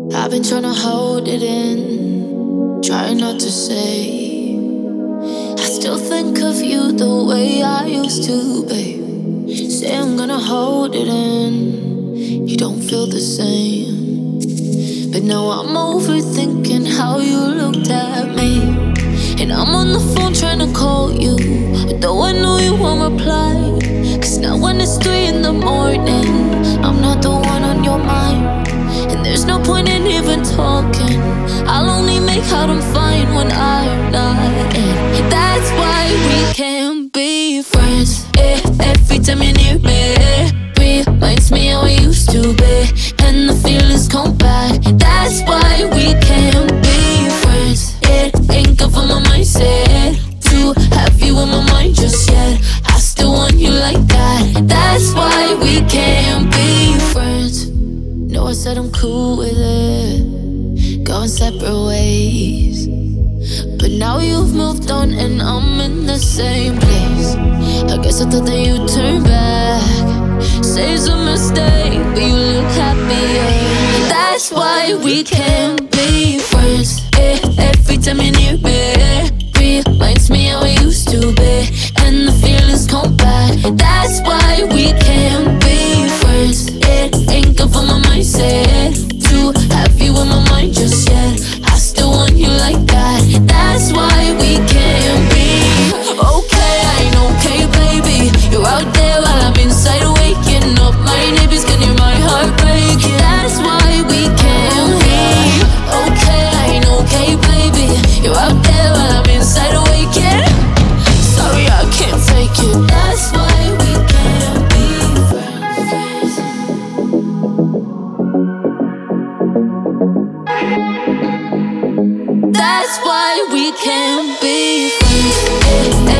I've been trying to hold it in, trying not to say. I still think of you the way I used to, babe. Say I'm gonna hold it in, you don't feel the same. But now I'm overthinking how you looked at me. And I'm on the phone trying to call you, but though I know you won't reply. Cause now when it's 3 in the morning, I'm not the one on your mind. And there's no point in even talking, I'll only make out I'm fine when I'm not. And that's why we can't be friends. Every time you're near me, reminds me how we used to be, and the feelings come back. That's why we can't be friends. It ain't good for my mindset to have you in my mind just yet. I still want you like that. That's why we can't be friends. No, I said I'm cool with it, going separate ways. But now you've moved on and I'm in the same place. I guess I thought that you'd turn back, say it's a mistake, but you look happier. That's why we can't be friends. Every time you're near me, reminds me how we used to be, and the feelings come back. That's why we can't be friends. It ain't good for my mindset to have you in my mind just yet. I still want you like that. That's why we can't be okay. I ain't okay, baby. You're out there while I'm inside waking up. My neighbors can hear my heart breaking. That's why we can't be okay. I ain't okay, baby. You're out there while I'm inside waking. Sorry, I can't take it. That's why we can't be friends. That's why we can't be friends.